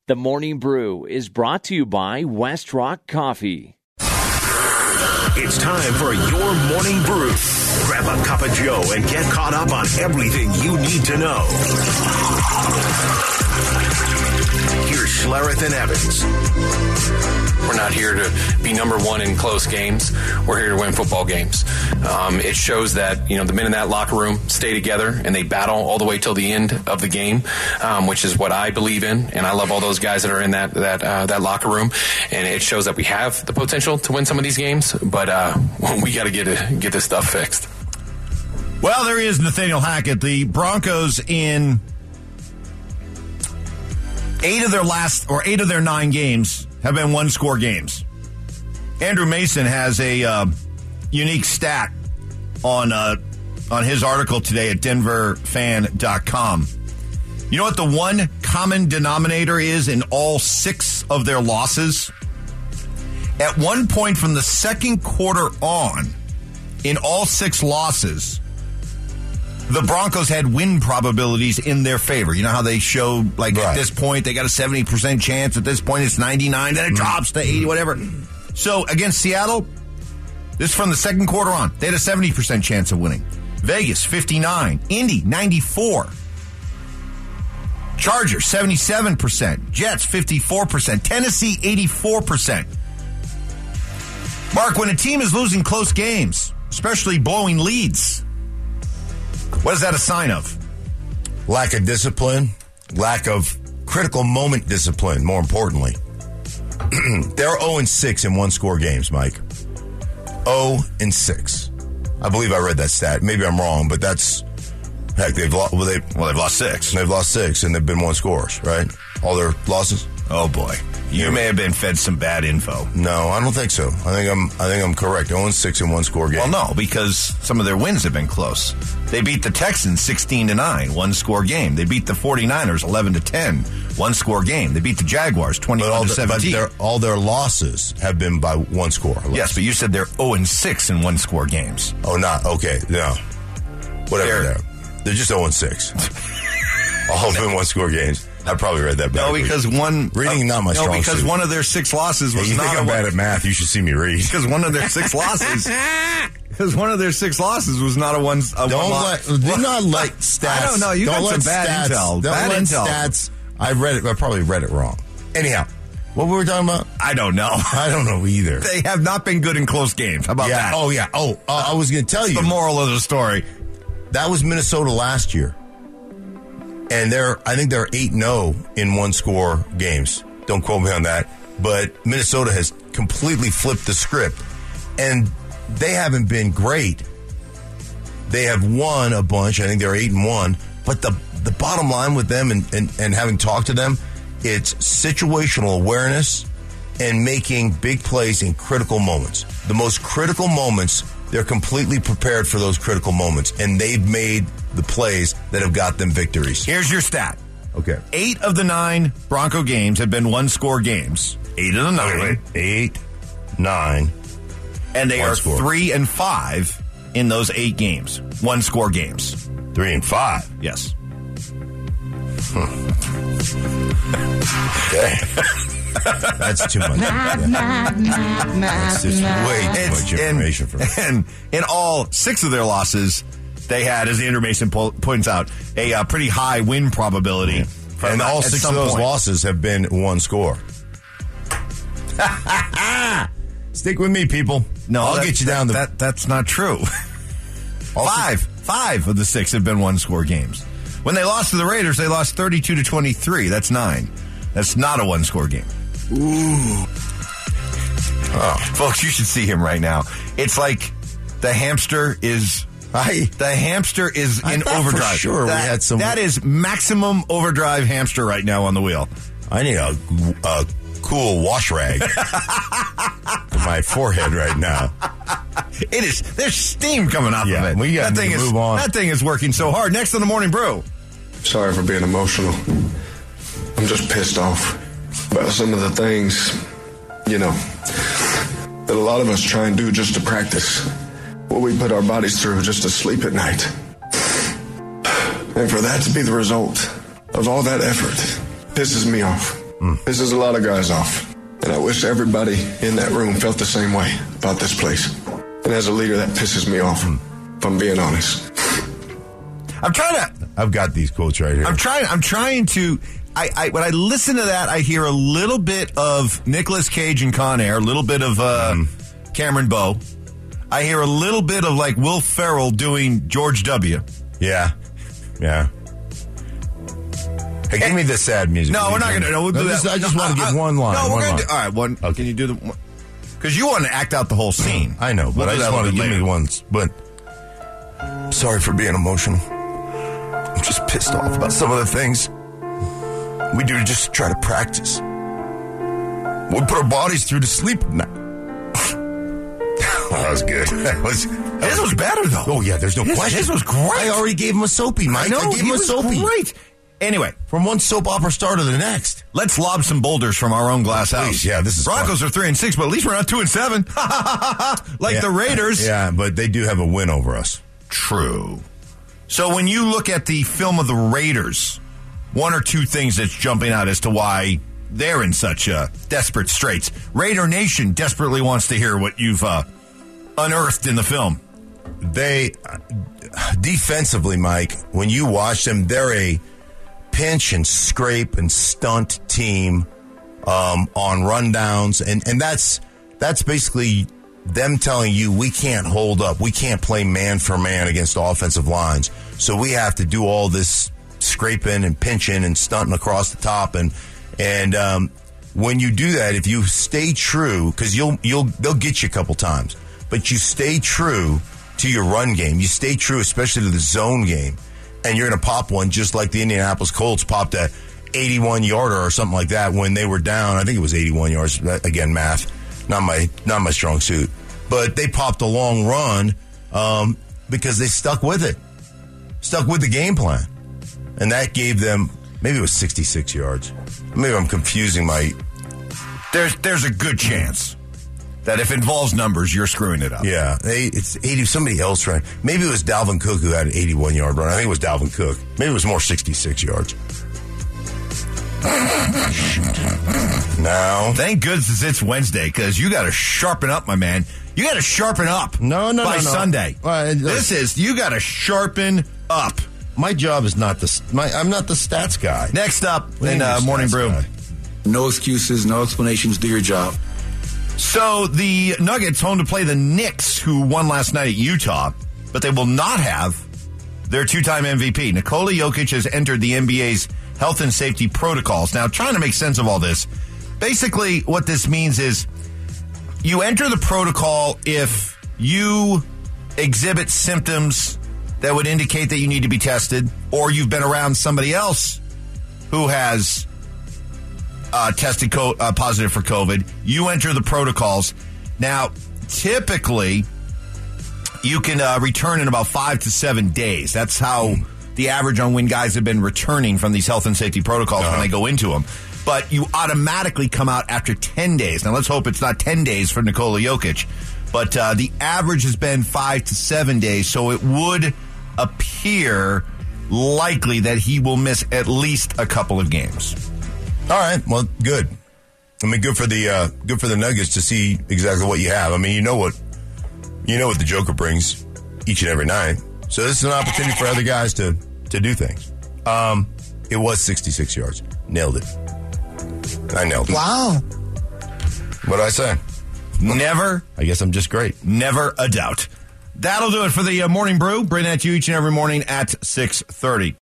The Morning Brew is brought to you by West Rock Coffee. It's time for your Morning Brew. Grab a cup of Joe and get caught up on everything you need to know. Here's Schlereth and Evans. We're not here to be number one in close games. We're here to win football games. It shows that, the men in that locker room stay together and they battle all the way till the end of the game, which is what I believe in. And I love all those guys that are in that locker room. And it shows that we have the potential to win some of these games, but we got to get this stuff fixed. Well, there is Nathaniel Hackett. The Broncos in 8 of their 9 games have been one-score games. Andrew Mason has a unique stat on his article today at denverfan.com. You know what the one common denominator is in all 6 of their losses? At one point from the second quarter on, in all 6 losses, the Broncos had win probabilities in their favor. You know how they show, at this point, they got a 70% chance. At this point, it's 99. Then it drops to 80, whatever. So, against Seattle, this is from the second quarter on. They had a 70% chance of winning. Vegas, 59. Indy, 94. Chargers, 77%. Jets, 54%. Tennessee, 84%. Mark, when a team is losing close games, especially blowing leads, what is that a sign of? Lack of discipline, lack of critical moment discipline, more importantly. They're 0-6 in one-score games, Mike. 0-6. I believe I read that stat. Maybe I'm wrong, but that's... Heck, they've lost 6. They've lost 6, and they've been one scores, right? All their losses? Oh, boy. You may have been fed some bad info. No, I don't think so. I think I'm correct. 0-6 in one-score games. Well, no, because some of their wins have been close. They beat the Texans 16-9, one-score game. They beat the 49ers 11-10, one-score game. They beat the Jaguars 21-17. But all their losses have been by one score. Yes, but you said they're 0-6 in one-score games. Oh, not okay. No, whatever. They're just 0-6. All of them in one-score games. I probably read that back. No, because reading not my strong suit. because one of their 6 losses was you not. You think I'm bad at math? You should see me read. Because one of their 6 losses. Because one of their 6 losses was not a one. Do not let stats. I don't know. You got some bad intel. Don't let stats. I read it. I probably read it wrong. Anyhow, what were we talking about? I don't know. I don't know either. They have not been good in close games. How about that? Oh yeah. I was going to tell you the moral of the story. That was Minnesota last year. And I think they're 8-0 in one-score games. Don't quote me on that. But Minnesota has completely flipped the script. And they haven't been great. They have won a bunch. I think they're 8-1. But the bottom line with them and having talked to them, it's situational awareness and making big plays in critical moments. The most critical moments, they're completely prepared for those critical moments. And they've made the plays that have got them victories. Here's your stat. Okay. 8 of the 9 Bronco games have been one-score games. 8 of the 9. 8, 9. And they are 3-5 in those 8 games. One-score games. 3-5? Yes. Okay. That's too much. That's just way too much information for me. And in all 6 of their losses, they had, as Andrew Mason points out, a pretty high win probability. Yeah. And all 6 of those losses have been one score. Stick with me, people. No, I'll get you down. That's not true. 5 of the 6 have been one-score games. When they lost to the Raiders, they lost 32-23. That's 9. That's not a one-score game. Ooh. Oh. Folks, you should see him right now. It's like the hamster is... the hamster is in overdrive. For sure, that is maximum overdrive hamster right now on the wheel. I need a cool wash rag to my forehead right now. It is. There's steam coming off of it. We got to move on. That thing is working so hard. Next on the Morning Brew. Sorry for being emotional. I'm just pissed off about some of the things, that a lot of us try and do just to practice what we put our bodies through just to sleep at night. And for that to be the result of all that effort pisses me off. Pisses a lot of guys off. And I wish everybody in that room felt the same way about this place. And as a leader, that pisses me off, if I'm being honest. I've got these quotes right here. I'm trying to. When I listen to that, I hear a little bit of Nicolas Cage and Con Air, a little bit of Cameron Bowe. I hear a little bit of like Will Ferrell doing George W. Yeah. Hey, give me the sad music. No, we're not going to. No, we'll do that. I just want to get one line. No, we're going to do. All right, one. Okay. Can you do the? Because you want to act out the whole scene. I know, but I just want to give me ones. But sorry for being emotional. I'm just pissed off about some of the things we do to just try to practice. We put our bodies through to sleep at night. That was good. His was better, though. Oh, yeah, there's no question. His was great. I already gave him a soapy, Mike. I gave him a soapy. Great. Anyway, from one soap opera star to the next. Let's lob some boulders from our own glass house. Please, yeah, this is Broncos fun. are 3-6, but at least we're not 2-7. The Raiders. Yeah, but they do have a win over us. True. So when you look at the film of the Raiders, one or two things that's jumping out as to why they're in such desperate straits. Raider Nation desperately wants to hear what you've unearthed in the film. They, defensively, Mike, when you watch them, they're a pinch and scrape and stunt team on rundowns. And that's basically them telling you we can't hold up. We can't play man for man against offensive lines. So we have to do all this scraping and pinching and stunting across the top. And when you do that, if you stay true, because they'll get you a couple times, but you stay true to your run game. You stay true, especially to the zone game, and you're going to pop one just like the Indianapolis Colts popped a 81-yarder or something like that when they were down. I think it was 81 yards. Again, math, not my strong suit. But they popped a long run because they stuck with it, stuck with the game plan, and that gave them, maybe it was 66 yards. Maybe I'm confusing my. There's a good chance that if it involves numbers, you're screwing it up. Yeah, it's 80. Somebody else ran. Maybe it was Dalvin Cook who had an 81-yard run. I think it was Dalvin Cook. Maybe it was more 66 yards. Now, thank goodness it's Wednesday because you got to sharpen up, my man. You got to sharpen up. No. By Sunday. You got to sharpen up. My job is not I'm not the stats guy. Next up in Morning Brew. Guy. No excuses, no explanations. Do your job. So the Nuggets home to play the Knicks, who won last night at Utah, but they will not have their two-time MVP. Nikola Jokic has entered the NBA's health and safety protocols. Now, trying to make sense of all this, basically what this means is you enter the protocol if you exhibit symptoms that would indicate that you need to be tested, or you've been around somebody else who has tested positive for COVID. You enter the protocols. Now, typically, you can return in about 5 to 7 days. That's how the average on when guys have been returning from these health and safety protocols when they go into them. But you automatically come out after 10 days. Now, let's hope it's not 10 days for Nikola Jokic. But the average has been 5 to 7 days, so it would appear likely that he will miss at least a couple of games. All right, well, good. I mean, good for the Nuggets to see exactly what you have. I mean, you know what the Joker brings each and every night. So this is an opportunity for other guys to do things. It was 66 yards. Nailed it. I nailed it. Wow. What did I say? Never. I guess I'm just great. Never a doubt. That'll do it for the Morning Brew. Bring that to you each and every morning at 6:30.